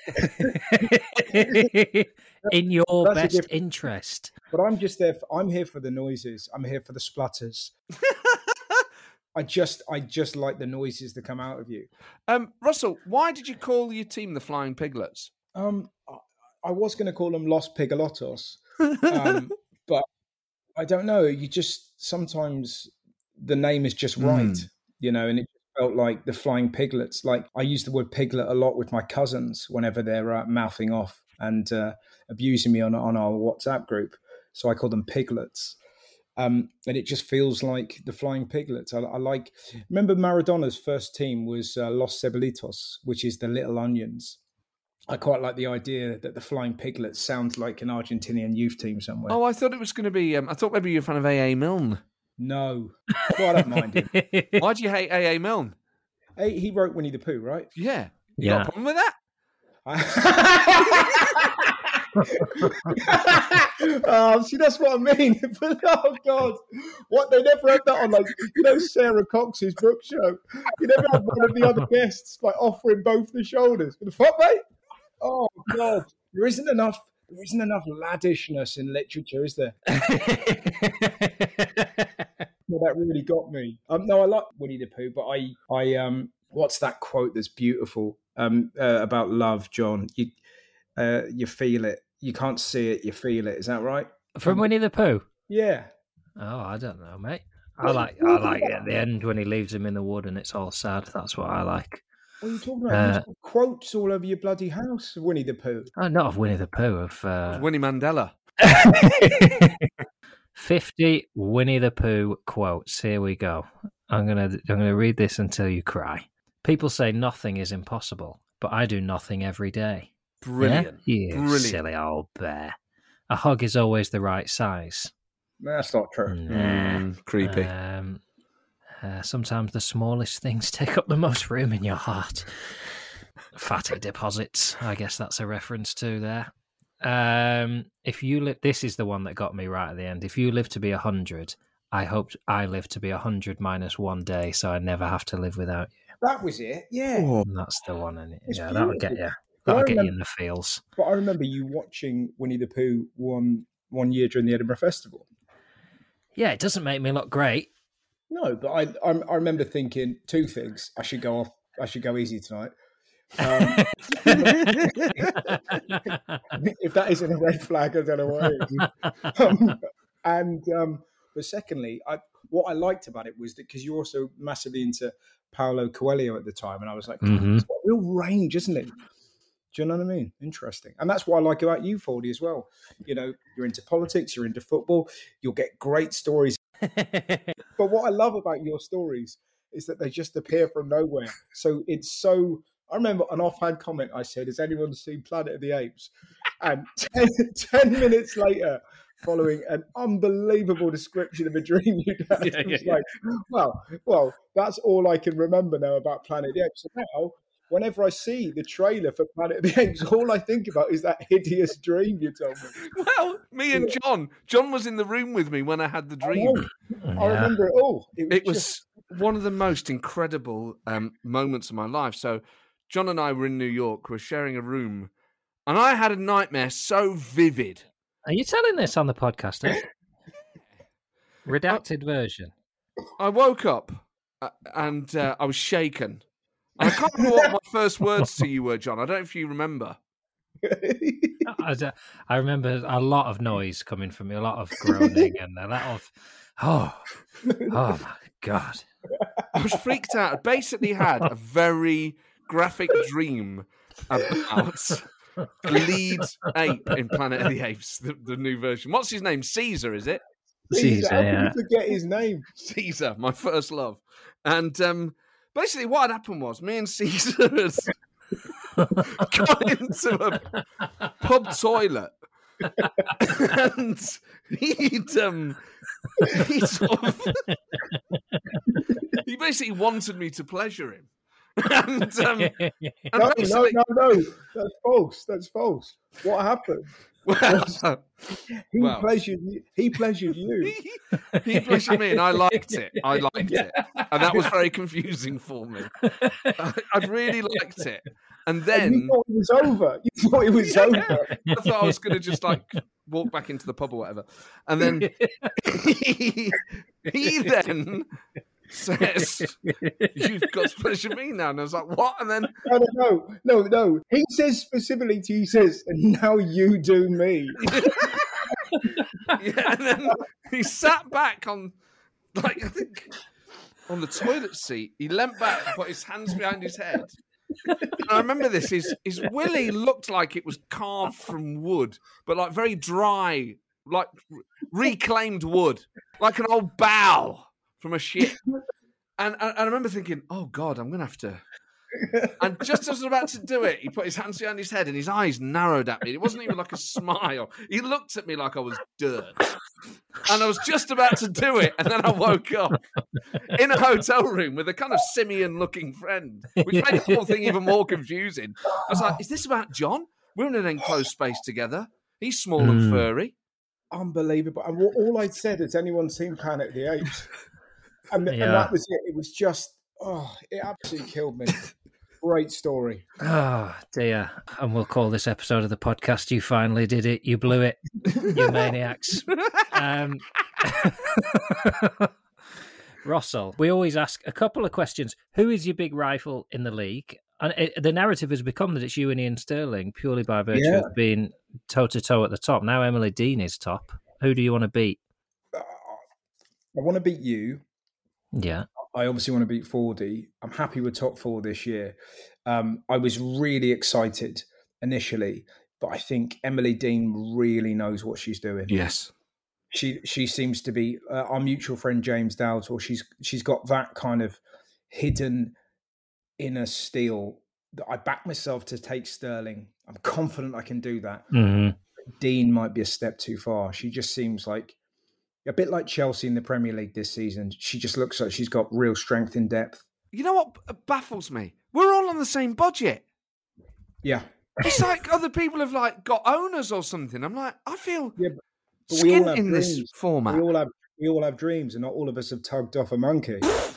In your That's a best different- interest. But I'm just there. For, I'm here for the noises. I'm here for the splutters. I just, I just like the noises that come out of you. Um, Russell, why did you call your team the Flying Piglets? Um, I, I was going to call them Los Pigalotos, um, but I don't know. You just sometimes the name is just right, Mm. you know, and it felt like the Flying Piglets. Like I use the word piglet a lot with my cousins whenever they're uh, mouthing off and uh, abusing me on on our WhatsApp group. So I call them piglets. Um, and it just feels like the Flying Piglets. I, I like. Remember, Maradona's first team was uh, Los Cebolitos, which is the Little Onions. I quite like the idea that the Flying Piglets sounds like an Argentinian youth team somewhere. Oh, I thought it was going to be. Um, I thought maybe you're a fan of A A Milne. No, well, I don't mind him. Why do you hate A A Milne? Hey, he wrote Winnie the Pooh, right? Yeah, you Yeah. got a problem with that? Oh, see, that's what I mean. But, oh God, what they never had that on, like you know, Sarah Cox's book show. You never had one of the other guests like offering both the shoulders. What the fuck, mate? Oh God, there isn't enough. There isn't enough laddishness in literature, is there? Well, that really got me. Um, no, I like Winnie the Pooh, but I, I, um, what's that quote that's beautiful um, uh, about love, John? You, uh, you feel it. You can't see it. You feel it. Is that right? From Winnie the Pooh? Yeah. Oh, I don't know, mate. I like I like it at the end when he leaves him in the wood and it's all sad. That's what I like. What are you talking about? Uh, You've got quotes all over your bloody house, Winnie the Pooh. Oh, not of Winnie the Pooh, of uh... Winnie Mandela. fifty Winnie the Pooh quotes. Here we go. I'm gonna I'm gonna read this until you cry. People say nothing is impossible, but I do nothing every day. Brilliant. Yeah? You Brilliant. silly old bear. A hug is always the right size. That's not true. Nah. Mm, creepy. Um, uh, sometimes the smallest things take up the most room in your heart. Fatty deposits. I guess that's a reference to there. Um, if you live, this is the one that got me right at the end. If you live to be a hundred, I hope I live to be a hundred minus one day, so I never have to live without you. That was it. Yeah. And that's the one, and It's yeah, that'll get beautiful. you. But I That'll get you remember- in the feels. But I remember you watching Winnie the Pooh one one year during the Edinburgh Festival. Yeah, it doesn't make me look great. No, but I I, I remember thinking two things. I should go off. I should go easy tonight. Um, if that isn't a red flag, I don't know what is. Um, and um, but secondly, I, what I liked about it was that because you're also massively into Paulo Coelho at the time, and I was like, Mhm. it's got real range, isn't it? Do you know what I mean? Interesting. And that's what I like about you, Fordy, as well. You know, you're into politics, you're into football, you'll get great stories. But what I love about your stories is that they just appear from nowhere. So it's so... I remember an offhand comment I said, has anyone seen Planet of the Apes? And ten, ten minutes later, following an unbelievable description of a dream you'd had, Yeah, I was yeah, like, well, well, that's all I can remember now about Planet of the Apes. So now, whenever I see the trailer for Planet of the Apes, all I think about is that hideous dream you told me. Well, me and John. John was in the room with me when I had the I, dream. know. I Yeah. remember it all. It was, It was just- one of the most incredible um, moments of my life. So, John and I were in New York. We were sharing a room, and I had a nightmare so vivid. Are you telling this on the podcast? Eh? Redacted version. I woke up uh, and uh, I was shaken. And I can't remember what my first words to you were, John. I don't know if you remember. I, d- I remember a lot of noise coming from me, a lot of groaning, and a lot of oh, oh my god! I was freaked out. I basically had a very graphic dream about the lead ape in Planet of the Apes, the, the new version. What's his name? Caesar, is it? Caesar, How can yeah. you forget his name? Caesar, my first love. And um, basically what had happened was me and Caesar had gone into a pub toilet and he'd, um, he sort of, he basically wanted me to pleasure him. and, um, and No, no, basically, no, no. That's false. That's false. What happened? well, He well. pleasured you. He pleasured you. he pleasured me, and I liked it. I liked it, and that was very confusing for me. I, I really liked it, and And then you thought it was over. You thought it was over. I thought I was going to just like walk back into the pub or whatever, and then he, he then says, "You've got to pleasure me now," and I was like, "What?" And then No, no, no, no, no. He says specifically to you, he says, and now you do me. yeah, and then he sat back on, like I think, on the toilet seat. He leant back, put his hands behind his head. And I remember this. His his willy looked like it was carved from wood, but like very dry, like reclaimed wood, like an old bow from a ship. And, and I remember thinking, "Oh God, I'm gonna have to." And just as I was about to do it, he put his hands behind his head and his eyes narrowed at me. It wasn't even like a smile. He looked at me like I was dirt. And I was just about to do it, and then I woke up in a hotel room with a kind of simian-looking friend, which made the whole thing even more confusing. I was like, "Is this about John? We're in an enclosed space together. He's small mm. and furry." Unbelievable. And all I'd said, has anyone seen Planet of the Apes? And, yeah. and that was it. It was just, oh, it absolutely killed me. Great story. Oh, dear. And we'll call this episode of the podcast, "You Finally Did It. You Blew It. You Maniacs." Um, Russell, we always ask a couple of questions. Who is your big rival in the league? And it, the narrative has become that it's you and Ian Sterling, purely by virtue yeah. of being toe-to-toe at the top. Now Emily Dean is top. Who do you want to beat? Uh, I want to beat you. Yeah. I obviously want to beat forty. I'm happy with top four this year. Um, I was really excited initially, but I think Emily Dean really knows what she's doing. Yes. She she seems to be, uh, our mutual friend James Dowdall, she's she's got that kind of hidden inner steel that I back myself to take Sterling. I'm confident I can do that. Mm-hmm. Dean might be a step too far. She just seems like, a bit like Chelsea in the Premier League this season. She just looks like she's got real strength in depth. You know what baffles me? We're all on the same budget. Yeah. It's like other people have like got owners or something. I'm like, I feel yeah, but, but we all have in dreams. This format. We all have we all have dreams, and not all of us have tugged off a monkey.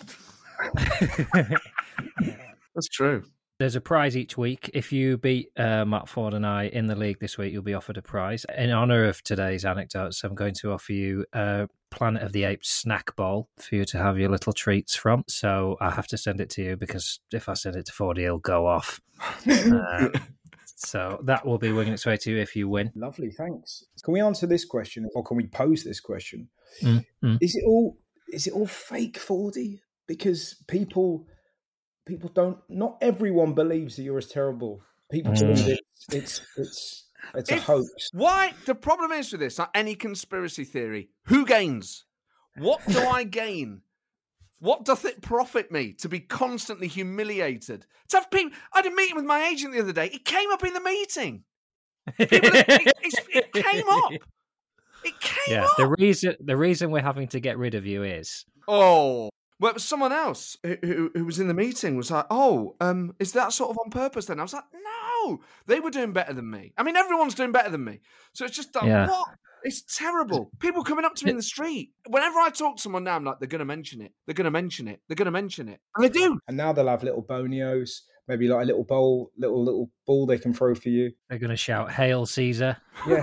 That's true. There's a prize each week. If you beat uh, Matt Ford and I in the league this week, you'll be offered a prize. In honour of today's anecdotes, I'm going to offer you a Planet of the Apes snack bowl for you to have your little treats from. So I have to send it to you because if I send it to Fordy, he'll go off. uh, so that will be winging its way to you if you win. Lovely, thanks. Can we answer this question, or can we pose this question? Mm-hmm. Is it all is it all fake, Fordy? Because people. People don't. Not everyone believes that you're as terrible. People Mm. believe it's it's it's it's a If- hoax. Why? The problem is with this, like any conspiracy theory, who gains? What do I gain? What doth it profit me to be constantly humiliated? To have people, I had a meeting with my agent the other day. It came up in the meeting. People, it, it, it came up. It came Yeah, up. the reason the reason we're having to get rid of you is Oh. Well, it was someone else who, who, who was in the meeting was like, oh, um, is that sort of on purpose then? I was like, no, they were doing better than me. I mean, everyone's doing better than me. So it's just, like, Yeah. what? It's terrible. People coming up to me in the street. Whenever I talk to someone now, I'm like, they're going to mention it. They're going to mention it. They're going to mention it. And they do. And now they'll have little bonios, maybe like a little bowl, little little ball they can throw for you. they're going to shout, "Hail Caesar!" Yeah.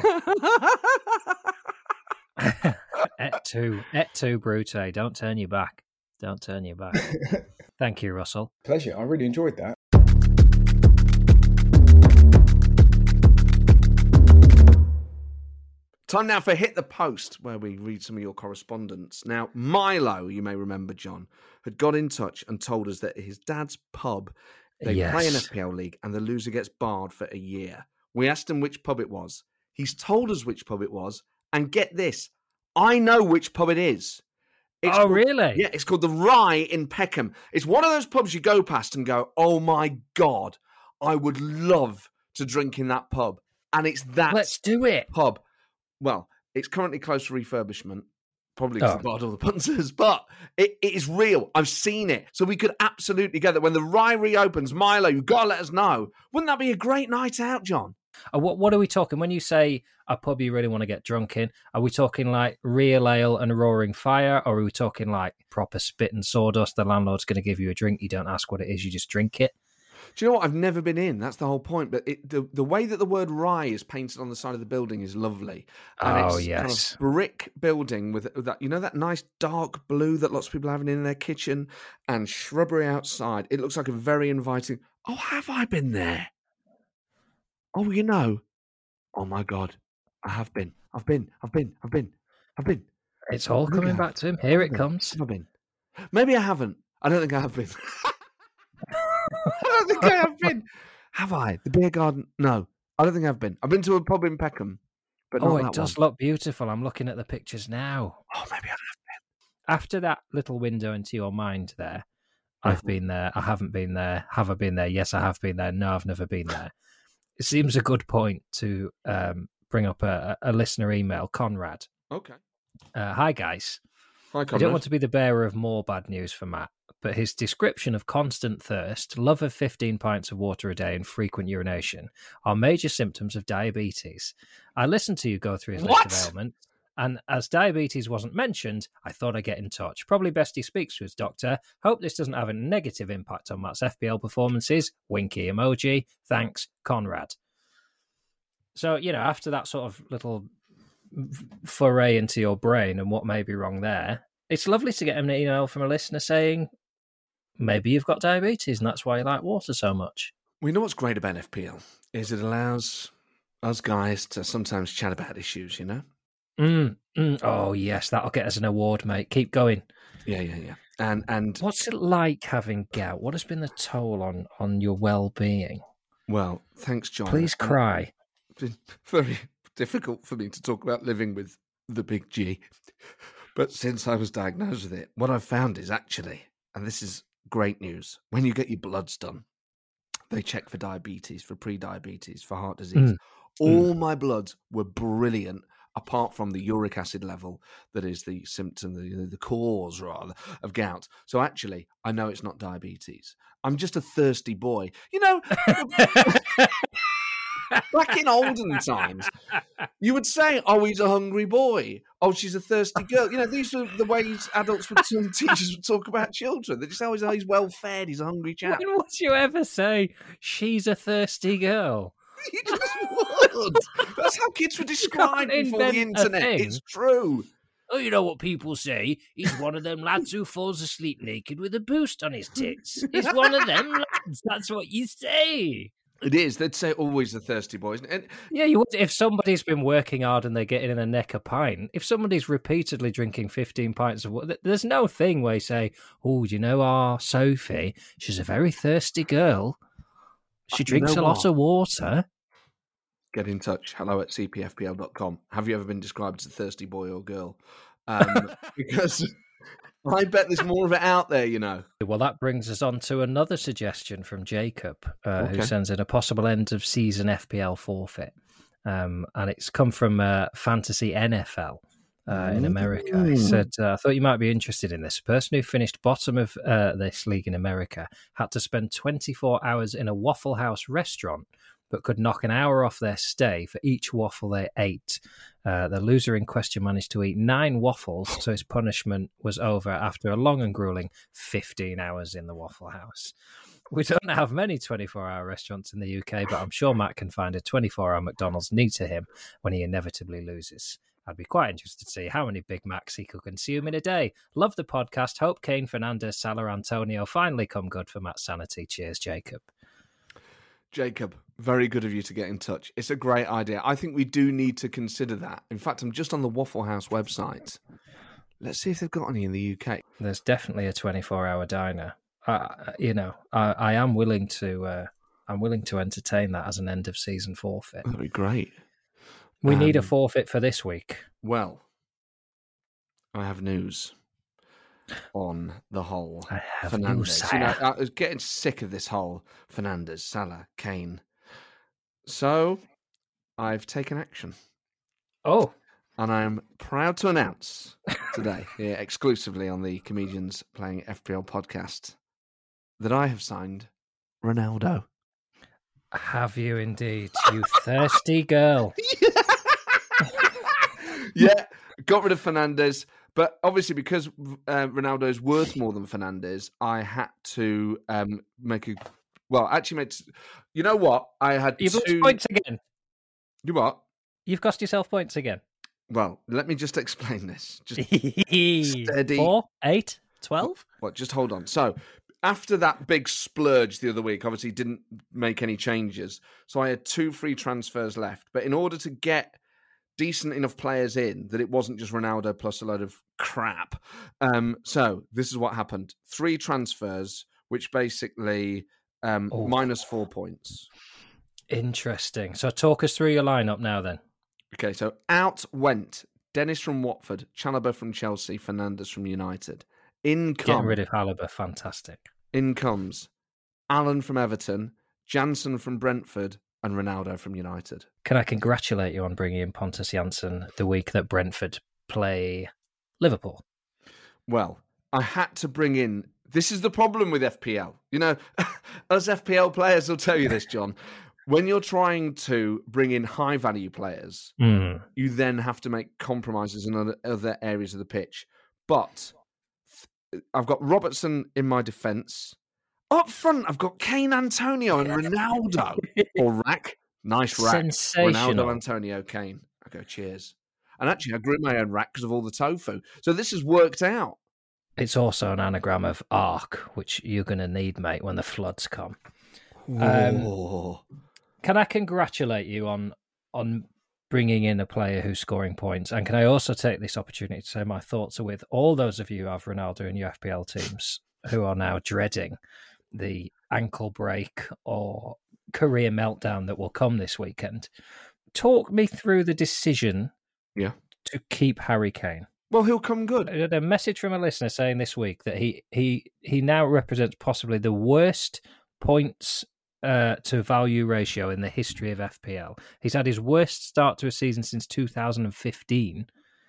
Et tu, et tu, Brute. Don't turn your back. Don't turn your back. Thank you, Russell. Pleasure. I really enjoyed that. Time now for Hit the Post, where we read some of your correspondence. Now, Milo, you may remember, John, had got in touch and told us that his dad's pub, they Yes. play an F P L league and the loser gets barred for a year. We asked him which pub it was. He's told us which pub it was. And get this, I know which pub it is. It's Oh, called- really? Yeah, it's called the Rye in Peckham. It's one of those pubs you go past and go, oh my God, I would love to drink in that pub. And it's that Let's do it. pub. Well, it's currently closed for refurbishment. Probably because Oh. I bought all the punters, but it, it is real. I've seen it. So we could absolutely get that. When the Rye reopens, Milo, you've got to let us know. Wouldn't that be a great night out, John? Uh, what what are we talking when you say a pub you really want to get drunk in? Are we talking like real ale and roaring fire, or are we talking like proper spit and sawdust? The landlord's going to give you a drink. You don't ask what it is. You just drink it. Do you know what? I've never been in. That's the whole point. But it, the the way that the word Rye is painted on the side of the building is lovely. And Oh, it's kind yes. of brick building with, with that, you know, that nice dark blue that lots of people are having in their kitchen and shrubbery outside. It looks like a very inviting. Oh, have I been there? Oh, you know. Oh my God, I have been. I've been. I've been. I've been. I've been. It's all I think I coming have. back to him. Here Have I it been? comes. Have I been? Maybe I haven't. I don't think I have been. I don't think I have been. Have I? The beer garden? No, I don't think I've been. I've been to a pub in Peckham, but Oh, not it that does one. look beautiful. I'm looking at the pictures now. Oh, maybe I have. After that little window into your mind there, I've Mhm. been there. I haven't been there. Have I been there? Yes, I have been there. No, I've never been there. It seems a good point to um, bring up a, a listener email, Conrad. Okay. Uh, Hi, guys. Hi, I Conrad. don't want to be the bearer of more bad news for Matt, but his description of constant thirst, love of fifteen pints of water a day, and frequent urination are major symptoms of diabetes. I listened to you go through his What? list of ailments, and as diabetes wasn't mentioned, I thought I'd get in touch. Probably best he speaks to his doctor. Hope this doesn't have a negative impact on Matt's F P L performances. Winky emoji. Thanks, Conrad. So, you know, after that sort of little foray into your brain and what may be wrong there, it's lovely to get an email from a listener saying maybe you've got diabetes and that's why you like water so much. We know what's great about F P L is it allows us guys to sometimes chat about issues, you know? Mm, mm. Oh, yes, that'll get us an award, mate. Keep going. Yeah, yeah, yeah. And and What's it like having gout? What has been the toll on, on your well-being? well, thanks, John. Please And cry. It's been very difficult for me to talk about living with the big G. But since I was diagnosed with it, what I've found is actually, and this is great news, when you get your bloods done, they check for diabetes, for pre-diabetes, for heart disease. Mm. All my bloods were brilliant, apart from the uric acid level that is the symptom, the, the cause rather, of gout. So actually, I know it's not diabetes. I'm just a thirsty boy. You know, back in olden times, you would say, oh, he's a hungry boy. Oh, she's a thirsty girl. You know, these were the ways adults would, teachers would talk about children. They just say, oh, he's, oh, he's well-fed, he's a hungry chap. When would you ever say she's a thirsty girl? You just would. That's how kids were described can't before the invent a internet. thing. It's true. Oh, you know what people say? He's one of them lads who falls asleep naked with a boost on his tits. He's one of them lads. That's what you say. It is. They'd say always the thirsty boys. And Yeah, you would. If somebody's been working hard and they're getting in a neck a pint, if somebody's repeatedly drinking fifteen pints of water, there's no thing where you say, oh, you know, our Sophie, she's a very thirsty girl. She You drinks know a lot what? of water. get in touch. Hello at c p f p l dot com. Have you ever been described as a thirsty boy or girl? Um, because I bet there's more of it out there, you know. Well, that brings us on to another suggestion from Jacob, uh, who Okay. sends in a possible end of season F P L forfeit. Um, and it's come from uh, Fantasy N F L uh, in America. He Ooh. said, uh, I thought you might be interested in this. A person who finished bottom of uh, this league in America had to spend twenty-four hours in a Waffle House restaurant, but could knock an hour off their stay for each waffle they ate. Uh, the loser in question managed to eat nine waffles, so his punishment was over after a long and grueling fifteen hours in the Waffle House. We don't have many twenty-four hour restaurants in the U K, but I'm sure Matt can find a twenty-four hour McDonald's near to him when he inevitably loses. I'd be quite interested to see how many Big Macs he could consume in a day. Love the podcast. Hope Kane, Fernandez, Salah, Antonio finally come good for Matt's sanity. Cheers, Jacob. Jacob, very good of you to get in touch. It's a great idea. I think we do need to consider that. In fact, I'm just on the Waffle House website. Let's see if they've got any in the U K. There's definitely a twenty-four hour diner. Uh, you know, I, I am willing to. Uh, I'm willing to entertain that as an end of season forfeit. That'd be great. We need a Um, forfeit for this week. Well, I have news on the whole I have Fernandez. news, You know, sire. I was getting sick of this whole Fernandez, Salah, Kane. So I've taken action. Oh, And I am proud to announce today, here exclusively on the Comedians Playing F P L podcast, that I have signed Ronaldo. Have you indeed, you thirsty girl? Yeah, got rid of Fernandes, but obviously because uh, Ronaldo is worth more than Fernandes, I had to um, make a. Well, actually, made. You know what? I had You've two... lost points again. You what? You've cost yourself points again. Well, let me just explain this. Just steady. Four, eight, twelve. What? Just hold on. So, after that big splurge the other week, obviously didn't make any changes. So I had two free transfers left. But in order to get decent enough players in, that it wasn't just Ronaldo plus a load of crap. Um, so this is what happened. Three transfers, which basically um, Oh. minus four points. Interesting. So talk us through your lineup now then. Okay, so out went Dennis from Watford, Chalobah from Chelsea, Fernandes from United. In Getting come, rid of Halaba, fantastic. in comes Allen from Everton, Jansen from Brentford, and Ronaldo from United. Can I congratulate you on bringing in Pontus Jansson the week that Brentford play Liverpool? Well, I had to bring in... This is the problem with F P L. You know, us F P L players will tell you this, John. When you're trying to bring in high-value players, Mm. you then have to make compromises in other, other areas of the pitch. But I've got Robertson in my defence. Up front, I've got Kane, Antonio, and Ronaldo. Or rack. Nice rack. Sensational. Ronaldo, Antonio, Kane. I go, cheers. And actually, I grew my own rack because of all the tofu. So this has worked out. It's also an anagram of ark, which you're going to need, mate, when the floods come. Um, Oh. Can I congratulate you on on bringing in a player who's scoring points? And can I also take this opportunity to say my thoughts are with all those of you who have Ronaldo in your F P L teams who are now dreading the ankle break or career meltdown that will come this weekend. Talk me through the decision Yeah. to keep Harry Kane. Well, he'll come good. I had a message from a listener saying this week that he he he now represents possibly the worst points uh, to value ratio in the history of F P L. He's had his worst start to a season since two thousand fifteen.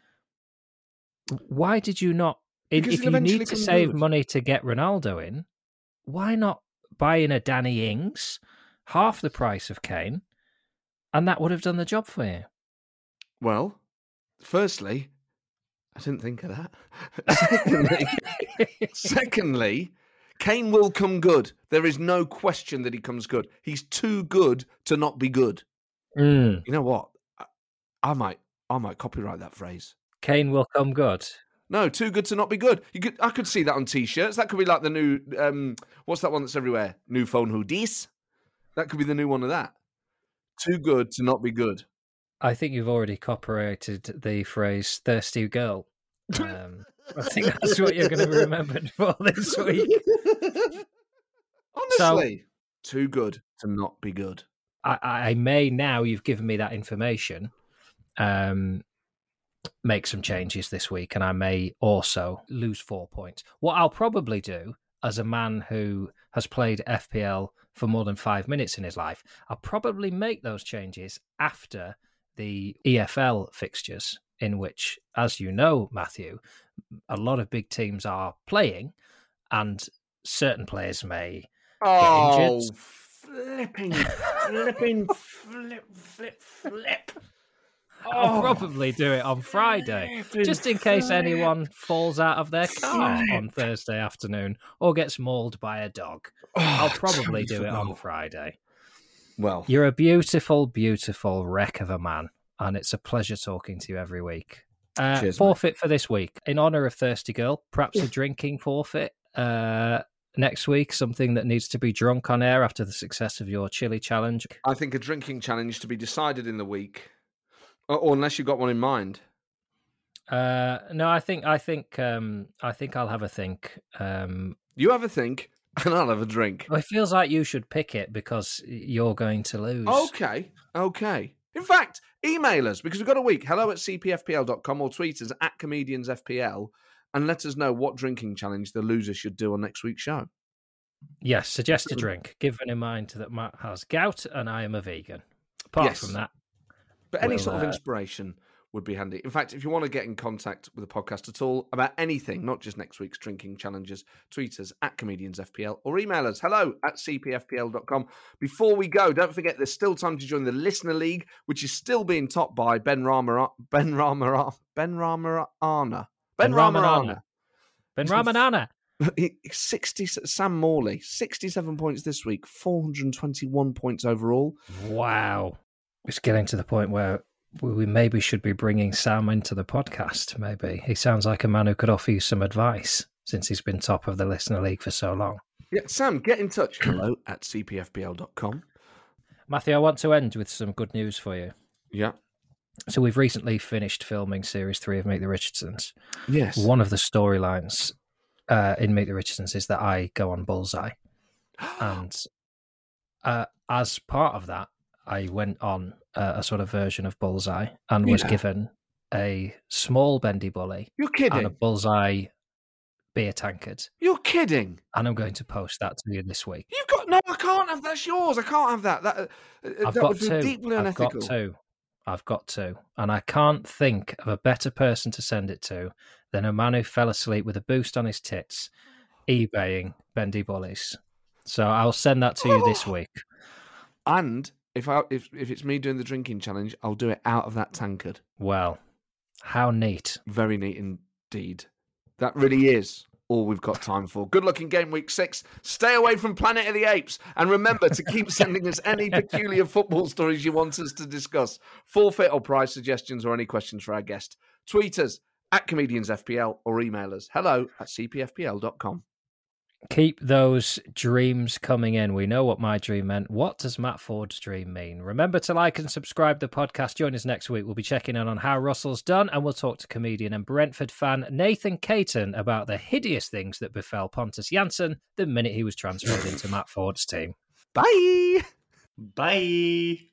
Why did you not? If, Because if he'll you eventually need to come save good. money to get Ronaldo in, why not buy in a Danny Ings, half the price of Kane, and that would have done the job for you? Well, firstly, I didn't think of that. secondly, secondly, Kane will come good. There is no question that he comes good. He's too good to not be good. Mm. You know what? I, I might, I might copyright that phrase. Kane will come good. No, too good to not be good. You could, I could see that on T-shirts. That could be like the new, um, what's that one that's everywhere? New phone hoodies. That could be the new one of that. Too good to not be good. I think you've already copyrighted the phrase "thirsty girl." Um, I think that's what you're going to be remembered for this week. Honestly, too good to not be good. I, I may now you've given me that information. Um, make some changes this week, and I may also lose four points. What I'll probably do, as a man who has played F P L for more than five minutes in his life, I'll probably make those changes after the E F L fixtures, in which, as you know, Matthew, a lot of big teams are playing, and certain players may Oh, get injured. flipping, flipping, flip, flip, flip. I'll Oh, probably do it on Friday, just in case anyone falls out of their car on Thursday afternoon or gets mauled by a dog. I'll probably do it on Friday. Well, You're a beautiful, beautiful wreck of a man, and it's a pleasure talking to you every week. Uh, Cheers, forfeit for this week. In honour of Thirsty Girl, perhaps a drinking forfeit uh, next week, something that needs to be drunk on air after the success of your chili challenge. I think a drinking challenge to be decided in the week, or, or unless you've got one in mind. Uh, no, I think I think um, I think I'll have a think. Um, You have a think, and I'll have a drink. Well, it feels like you should pick it because you're going to lose. Okay, okay. In fact, email us, because we've got a week. Hello at c p f p l dot com or tweet us at comedians f p l and let us know what drinking challenge the loser should do on next week's show. Yes, suggest a drink, given in mind that Matt has gout and I am a vegan. Apart Yes. from that, But any We'll, sort of uh, inspiration would be handy. In fact, if you want to get in contact with the podcast at all about anything, not just next week's drinking challenges, tweet us at Comedians F P L or email us hello at c p f p l dot com. Before we go, don't forget there's still time to join the Listener League, which is still being topped by Ben Rama, Ben Rama, Ben Ramanana. Ben Ramanana. Ben Ramanana. sixty Sam Morley, sixty-seven points this week, four hundred twenty-one points overall. Wow. It's getting to the point where we maybe should be bringing Sam into the podcast, maybe. He sounds like a man who could offer you some advice since he's been top of the Listener League for so long. Yeah, Sam, get in touch. Hello at c p f p l dot com. Matthew, I want to end with some good news for you. Yeah. So we've recently finished filming Series three of Meet the Richardsons. Yes. One of the storylines uh, in Meet the Richardsons is that I go on Bullseye. And uh, as part of that, I went on uh, a sort of version of Bullseye and was Yeah. given a small bendy bully You're and a kidding. Bullseye beer tankard. You're kidding. And I'm going to post that to you this week. You've got no. I can't have. That's yours. I can't have that. That, uh, I've that got would be two. deeply I've unethical. got two. I've got two. And I can't think of a better person to send it to than a man who fell asleep with a boost on his tits, eBaying bendy bullies. So I'll send that to you this week. And if I if if it's me doing the drinking challenge, I'll do it out of that tankard. Well, how neat. Very neat indeed. That really is all we've got time for. Good luck in game week six. Stay away from Planet of the Apes. And remember to keep sending us any peculiar football stories you want us to discuss. Forfeit or prize suggestions or any questions for our guest. Tweet us at Comedians F P L or email us hello at c p f p l dot com. Keep those dreams coming in. We know what my dream meant. What does Matt Ford's dream mean? Remember to like and subscribe the podcast. Join us next week. We'll be checking in on how Russell's done, and we'll talk to comedian and Brentford fan Nathan Caton about the hideous things that befell Pontus Jansson the minute he was transferred into Matt Ford's team. Bye. Bye.